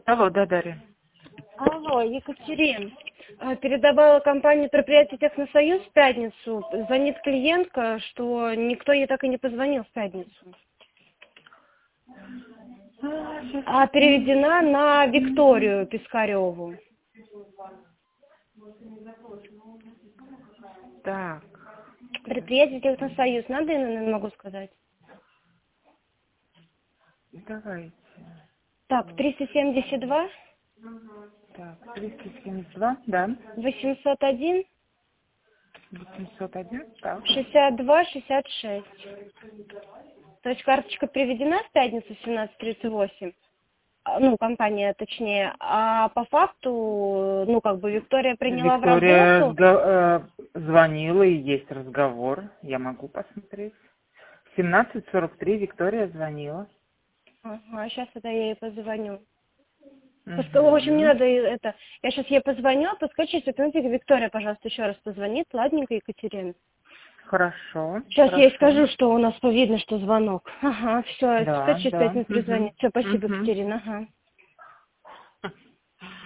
Алло, да, Дарья. Алло, Екатерин. Передавала компанию предприятия Техносоюз в пятницу. Звонит клиентка, что никто ей так и не позвонил в пятницу. А переведена на Викторию Пискареву. Так, Предприятие Техносоюз. Надо, я, наверное, могу сказать. давайте. Так, 372, Так, 372, да. 801, 801, так. 62, 66. То есть карточка переведена в пятницу в 17:38. Ну, компания точнее. А по факту, Виктория приняла в Виктория работу. звонила, и есть разговор. Я могу посмотреть. 17:43 Виктория звонила. Ага, сейчас это я ей позвоню. В общем, не Угу. надо это. Я сейчас ей позвоню, а пускай через 5 минут Виктория, пожалуйста, еще раз позвонит. Ладненько, Екатерина. Хорошо, Сейчас я ей хорошо. скажу, что у нас видно, что звонок. Ага, все, пускай Да, через 5 да. минут Угу. перезвонит. Все, спасибо, Угу. Екатерина. Ага.